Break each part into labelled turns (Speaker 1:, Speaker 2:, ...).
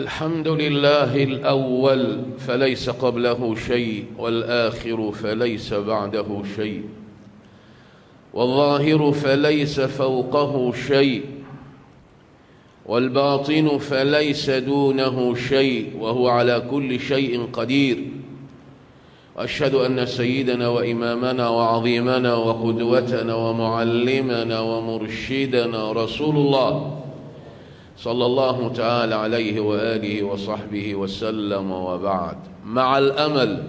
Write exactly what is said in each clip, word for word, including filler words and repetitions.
Speaker 1: الحمد لله الأول فليس قبله شيء، والآخر فليس بعده شيء، والظاهر فليس فوقه شيء، والباطن فليس دونه شيء، وهو على كل شيء قدير. وأشهد أن سيدنا وإمامنا وعظيمنا وقدوتنا ومعلمنا ومرشدنا رسول الله صلى الله تعالى عليه وآله وصحبه وسلم، وبعد. مع الأمل،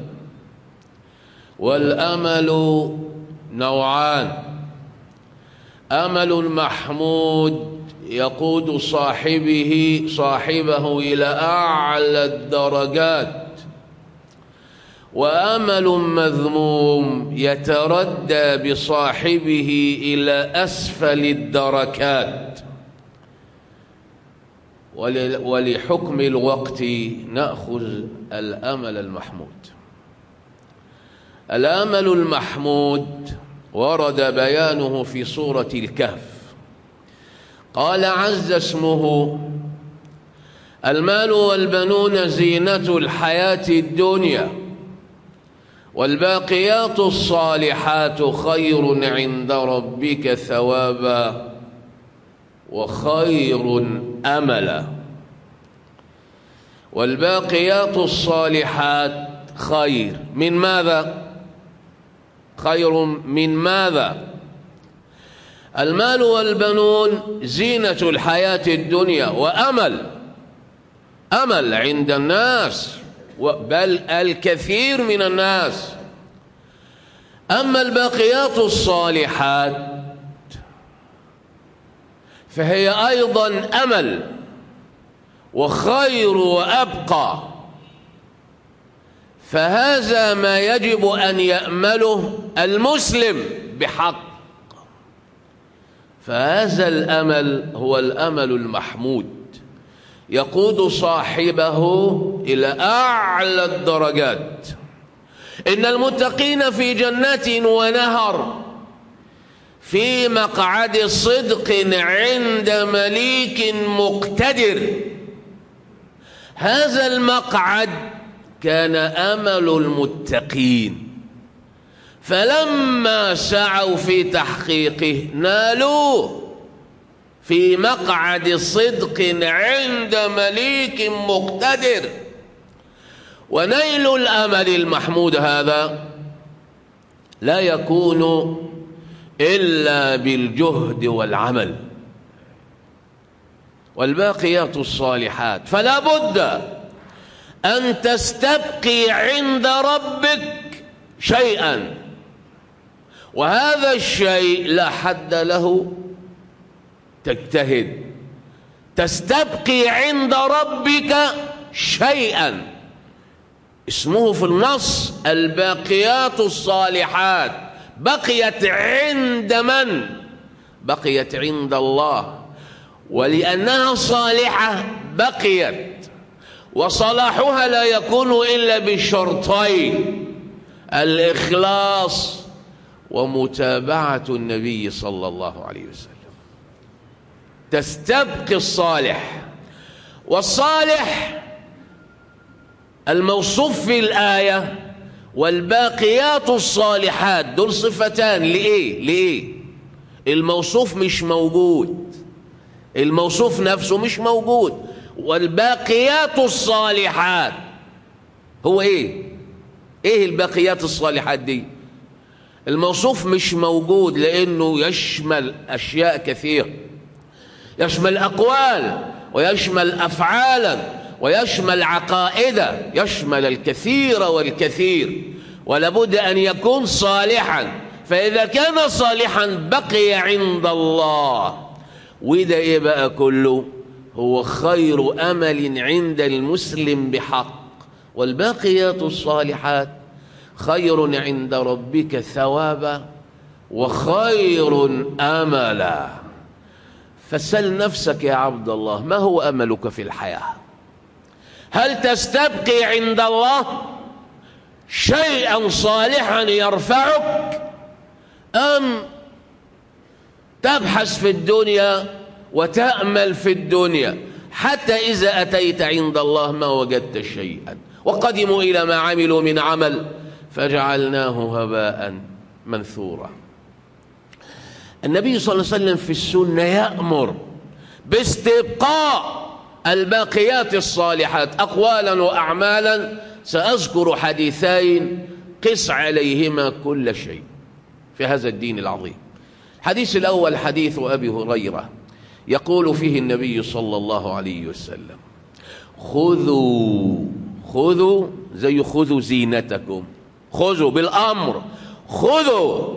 Speaker 1: والأمل نوعان: أمل محمود يقود صاحبه صاحبه إلى أعلى الدرجات، وأمل مذموم يتردى بصاحبه إلى أسفل الدركات. ولحكم الوقت نأخذ الأمل المحمود. الأمل المحمود ورد بيانه في سورة الكهف. قال عز اسمه: المال والبنون زينة الحياة الدنيا، والباقيات الصالحات خير عند ربك ثوابا وخير أملا. والباقيات الصالحات خير من ماذا؟ خير من ماذا؟ المال والبنون زينة الحياة الدنيا، وأمل أمل عند الناس، بل الكثير من الناس. أما الباقيات الصالحات فهي أيضا أمل وخير وأبقى، فهذا ما يجب أن يأمله المسلم بحق. فهذا الأمل هو الأمل المحمود يقود صاحبه إلى أعلى الدرجات. إن المتقين في جنات ونهر في مقعد صدق عند مليك مقتدر. هذا المقعد كان أمل المتقين، فلما سعوا في تحقيقه نالوه في مقعد صدق عند مليك مقتدر. ونيل الأمل المحمود هذا لا يكون إلا بالجهد والعمل. والباقيات الصالحات فلا بد أن تستبقي عند ربك شيئا، وهذا الشيء لا حد له. تجتهد، تستبقي عند ربك شيئا اسمه في النص الباقيات الصالحات. بقيت عند من؟ بقيت عند الله، ولأنها صالحة بقيت. وصلاحها لا يكون إلا بشرطين: الإخلاص ومتابعة النبي صلى الله عليه وسلم. تستبقي الصالح، والصالح الموصوف في الآية والباقيات الصالحات دول صفتان لإيه؟ لإيه؟ الموصوف مش موجود، الموصوف نفسه مش موجود. والباقيات الصالحات هو إيه؟ إيه الباقيات الصالحات دي؟ الموصوف مش موجود لأنه يشمل أشياء كثيرة، يشمل أقوال ويشمل أفعالا ويشمل عقائد، يشمل الكثير والكثير، ولابد أن يكون صالحا. فإذا كان صالحا بقي عند الله. وده إيه بقى كله؟ هو خير أمل عند المسلم بحق. والباقيات الصالحات خير عند ربك ثوابا وخير أملا. فسل نفسك يا عبد الله، ما هو أملك في الحياة؟ هل تستبقي عند الله شيئا صالحا يرفعك، أم تبحث في الدنيا وتأمل في الدنيا؟ حتى إذا أتيت عند الله ما وجدت شيئا وقدموا إلى ما عملوا من عمل فجعلناه هباء منثورا. النبي صلى الله عليه وسلم في السنة يأمر باستبقاء الباقيات الصالحات أقوالا وأعمالا. سأذكر حديثين قس عليهما كل شيء في هذا الدين العظيم. الحديث الأول حديث أبي هريرة يقول فيه النبي صلى الله عليه وسلم: خذوا خذوا زي خذوا زينتكم، خذوا بالأمر، خذوا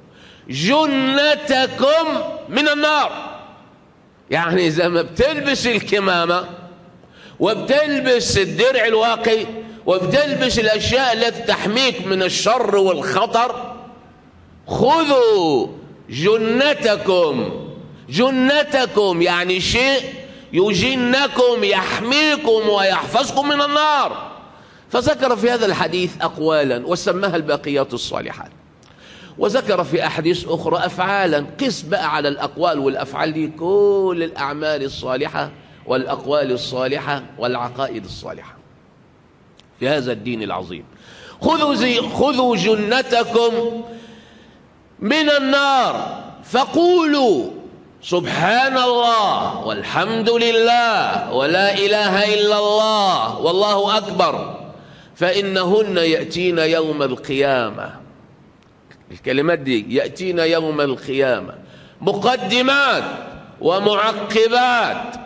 Speaker 1: جنتكم من النار. يعني إذا ما بتلبس الكمامة وبتلبس الدرع الواقي وبتلبس الأشياء التي تحميك من الشر والخطر، خذوا جنتكم. جنتكم يعني شيء يجنكم، يحميكم ويحفظكم من النار. فذكر في هذا الحديث أقوالا وسماها الباقيات الصالحات، وذكر في أحاديث أخرى أفعالا. قس بقى على الأقوال والأفعال دي كل الأعمال الصالحة والأقوال الصالحة والعقائد الصالحة في هذا الدين العظيم. خذوا زي خذوا جنتكم من النار فقولوا سبحان الله والحمد لله ولا إله إلا الله والله أكبر، فإنهن يأتين يوم القيامة. الكلمات دي يأتين يوم القيامة مقدمات ومعقبات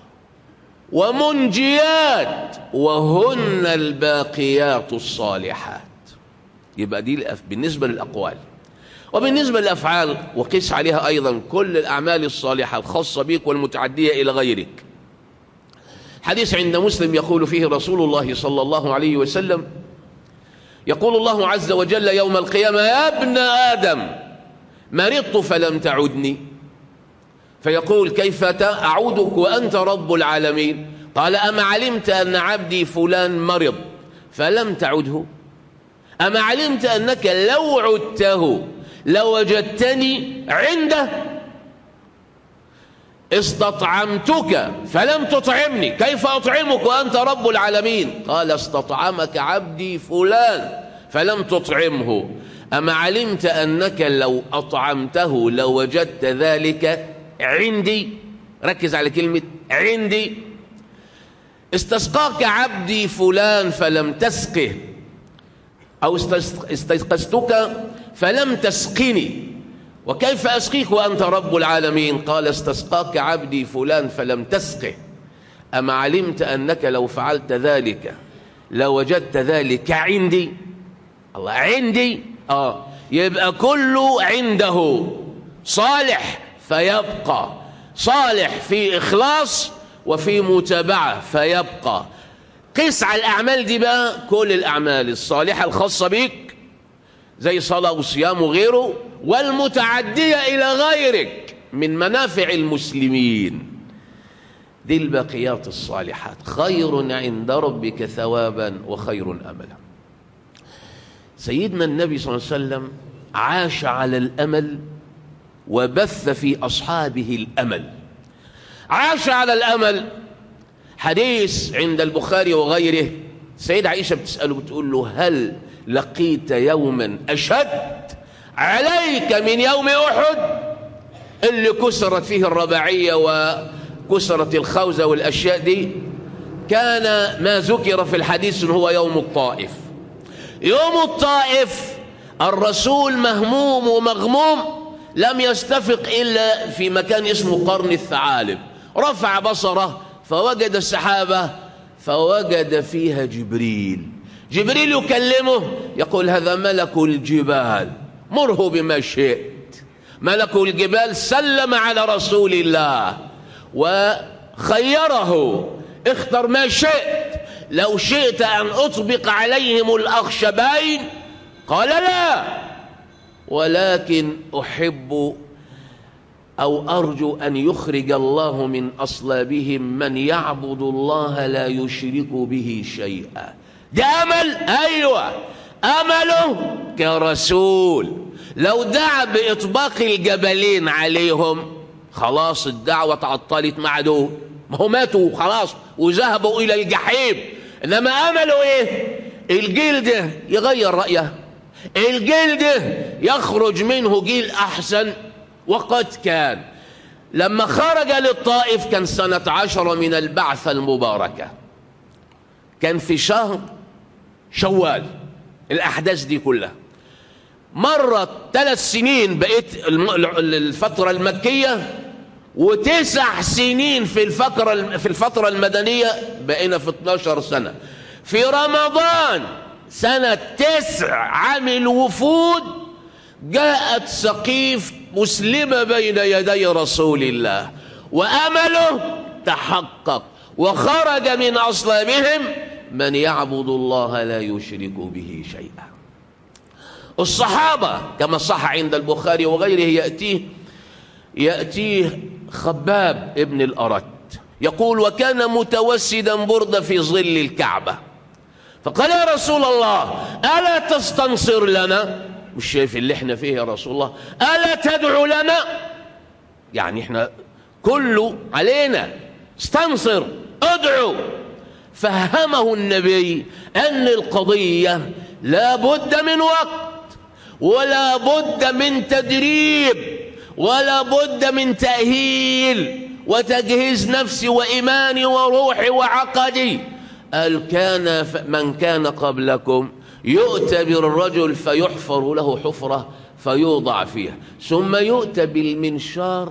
Speaker 1: ومنجيات وهن الباقيات الصالحات. يبقى دي بالنسبة للأقوال. وبالنسبة للأفعال وقس عليها أيضا كل الأعمال الصالحة الخاصة بك والمتعدية إلى غيرك. حديث عند مسلم يقول فيه رسول الله صلى الله عليه وسلم: يقول الله عز وجل يوم القيامة: يا ابن آدم مرضت فلم تعدني. فيقول: كيف أعودك وأنت رب العالمين؟ قال: أما علمت أن عبدي فلان مرض فلم تعده؟ أما علمت أنك لو عدته لوجدتني عنده؟ استطعمتك فلم تطعمني، كيف أطعمك وأنت رب العالمين؟ قال: استطعمك عبدي فلان فلم تطعمه. أما علمت أنك لو أطعمته لوجدت ذلك عندي؟ ركز على كلمة عندي. استسقاك عبدي فلان فلم تسقه، أو استسقستك فلم تسقني، وكيف أسقيك وأنت رب العالمين؟ قال: استسقاك عبدي فلان فلم تسقه. أما علمت أنك لو فعلت ذلك لوجدت ذلك عندي؟ الله عندي. آه يبقى كله عنده صالح فيبقى، صالح في إخلاص وفي متابعة فيبقى. قس على الأعمال دي بقى كل الأعمال الصالحة الخاصة بك زي صلاة وصيام وغيره، والمتعدية إلى غيرك من منافع المسلمين. دي الباقيات الصالحات، خير عند ربك ثوابا وخير أملا. سيدنا النبي صلى الله عليه وسلم عاش على الأمل وبث في أصحابه الأمل. عاش على الأمل. حديث عند البخاري وغيره، سيدة عائشة بتسأله بتقول له: هل لقيت يوما أشد عليك من يوم أحد اللي كسرت فيه الرباعية وكسرت الخوذة والأشياء دي؟ كان ما ذكر في الحديث هو يوم الطائف. يوم الطائف الرسول مهموم ومغموم، لم يستفق إلا في مكان اسمه قرن الثعالب. رفع بصره فوجد السحابة فوجد فيها جبريل. جبريل يكلمه يقول: هذا ملك الجبال مره بما شئت. ملك الجبال سلم على رسول الله وخيره: اختر ما شئت، لو شئت أن أطبق عليهم الأخشبين قال: لا، ولكن أحب أو أرجو أن يخرج الله من أصلابهم من يعبد الله لا يشرك به شيئا. ده أمل؟ أيوة، أمله كرسول. لو دعا بإطباق الجبلين عليهم خلاص الدعوة تعطلت مع دول. ما هو ماتوا وخلاص وذهبوا إلى الجحيم، إنما أملوا إيه؟ الجيل ده يغير رأيه، الجيل ده يخرج منه جيل أحسن. وقد كان لما خرج للطائف كان سنة عشر من البعثة المباركة، كان في شهر شوال الأحداث دي كلها. مرت ثلاث سنين بقيت الفترة المكية، وتسع سنين في الفترة في الفترة المدنية، بقينا في اثناشر سنة. في رمضان سنة تسع عام الوفود جاءت سقيف مسلمة بين يدي رسول الله، وأمله تحقق، وخرج من أصلابهم من يعبد الله لا يشرك به شيئا. الصحابة كما صح عند البخاري وغيره يأتيه يأتيه خباب ابن الأرت يقول: وكان متوسدا بردة في ظل الكعبة، فقال: يا رسول الله ألا تستنصر لنا؟ مش شايف اللي احنا فيه يا رسول الله؟ ألا تدعو لنا؟ يعني احنا كله علينا، استنصر ادعو. فهمه النبي أن القضية لا بد من وقت، ولا بد من تدريب، ولا بد من تأهيل وتجهيز نفسي وإيماني وروحي وعقدي. قال: كان من كان قبلكم يؤتى بالرجل فيحفر له حفرة فيوضع فيها، ثم يؤتى بالمنشار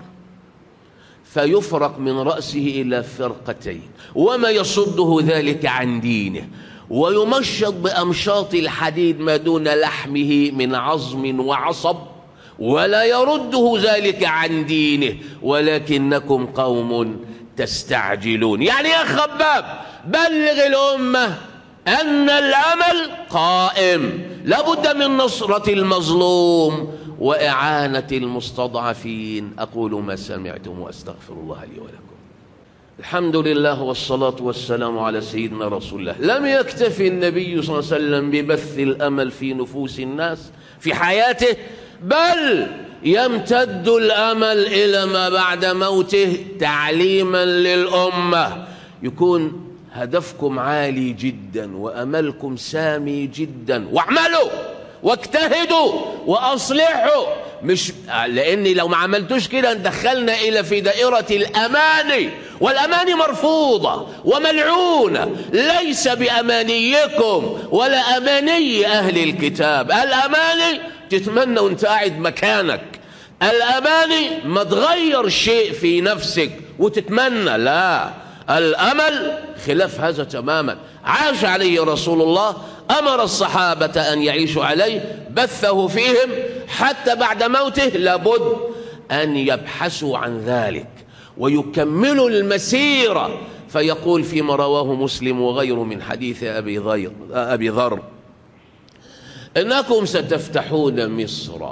Speaker 1: فيفرق من رأسه إلى فرقتين، وما يصده ذلك عن دينه، ويمشط بأمشاط الحديد ما دون لحمه من عظم وعصب، ولا يرده ذلك عن دينه، ولكنكم قوم تستعجلون. يعني يا خباب بلغ الأمة أن العمل قائم، لابد من نصرة المظلوم وإعانة المستضعفين. أقول ما سمعتم وأستغفر الله لي ولكم. الحمد لله والصلاة والسلام على سيدنا رسول الله. لم يكتفي النبي صلى الله عليه وسلم ببث الأمل في نفوس الناس في حياته، بل يمتد الأمل إلى ما بعد موته تعليما للأمة. يكون هدفكم عالي جدا وأملكم سامي جدا، واعملوا واجتهدوا وأصلحوا، مش لأني لو ما عملتوش كده ندخلنا إلى في دائرة الأماني، والأماني مرفوضة وملعونة، ليس بأمانيكم ولا أماني أهل الكتاب. الأماني تتمنى وانت قاعد مكانك، الأماني ما تغير شيء في نفسك وتتمنى، لا، الأمل خلاف هذا تماما. عاش عليه رسول الله، أمر الصحابة أن يعيشوا عليه، بثه فيهم حتى بعد موته لابد أن يبحثوا عن ذلك ويكملوا المسيرة. فيقول فيما رواه مسلم وغيره من حديث أبي ذر أبي ذر: إنكم ستفتحون مصر،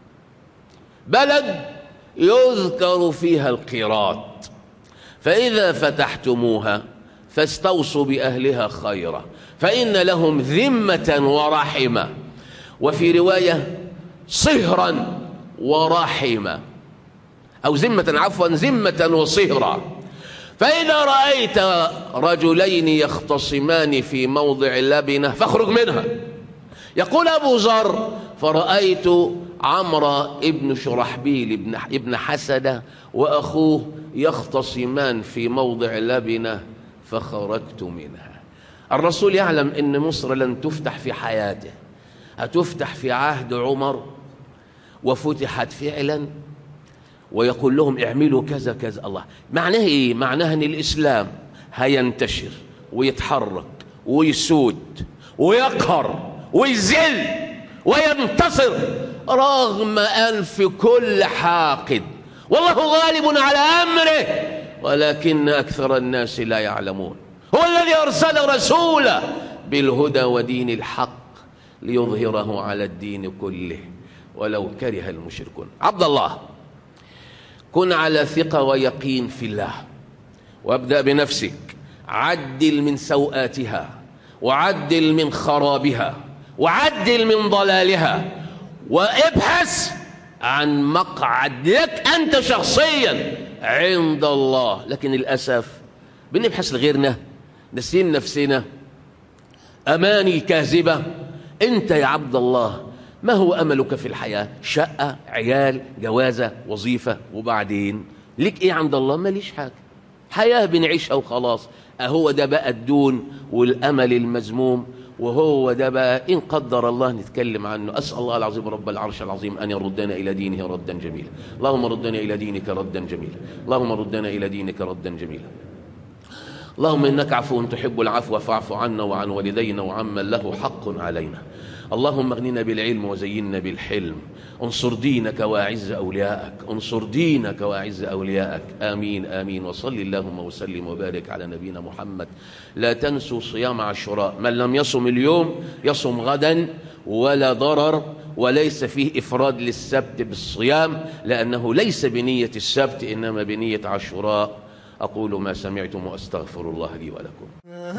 Speaker 1: بلد يذكر فيها القيراط، فإذا فتحتموها فاستوصوا بأهلها خيرا، فإن لهم ذمة ورحمة، وفي رواية صهرا ورحمة، أو ذمة عفوا ذمة وصهرا. فإذا رأيت رجلين يختصمان في موضع لبنة فاخرج منها. يقول أبو ذر: فرأيت عمرو ابن شرحبيل ابن حسدة وأخوه يختصمان في موضع لبنة فخرجت منها. الرسول يعلم أن مصر لن تفتح في حياته، هتفتح في عهد عمر، وفتحت فعلا، ويقول لهم اعملوا كذا كذا. الله، معناه إيه؟ معناه أن الإسلام هينتشر ويتحرك ويسود ويقهر ويذل وينتصر رغم أنف كل حاقد، والله غالب على أمره ولكن أكثر الناس لا يعلمون. هو الذي أرسل رسوله بالهدى ودين الحق ليظهره على الدين كله ولو كره المشركون. عبد الله، كن على ثقة ويقين في الله، وابدأ بنفسك، عدل من سوءاتها، وعدل من خرابها، وعدل من ضلالها، وابحث عن مقعد لك أنت شخصيا عند الله. لكن للأسف بنبحث لغيرنا، نسين نفسنا، أماني كاذبة. أنت يا عبد الله ما هو أملك في الحياة؟ شقة، عيال، جوازة، وظيفة، وبعدين لك إيه عند الله؟ ماليش حاجة، حياة بنعيشها وخلاص. أهو ده بقى الدون والأمل المذموم، وهو ده بقى إن قدر الله نتكلم عنه. أسأل الله العظيم رب العرش العظيم أن يردنا إلى دينه ردا جميلا. اللهم ردنا إلى دينك ردا جميلا. اللهم ردنا إلى دينك ردا جميلا. اللهم إنك عفو تحب العفو فاعف عنا وعن والدينا وعمن له حق علينا. اللهم اغننا بالعلم وزينا بالحلم. انصر دينك واعز أولياءك، انصر دينك واعز أولياءك. آمين آمين. وصل اللهم وسلم وبارك على نبينا محمد. لا تنسوا صيام عاشوراء، من لم يصم اليوم يصم غدا، ولا ضرر، وليس فيه إفراد للسبت بالصيام، لأنه ليس بنية السبت إنما بنية عاشوراء. أقول ما سمعتم وأستغفر الله لي ولكم.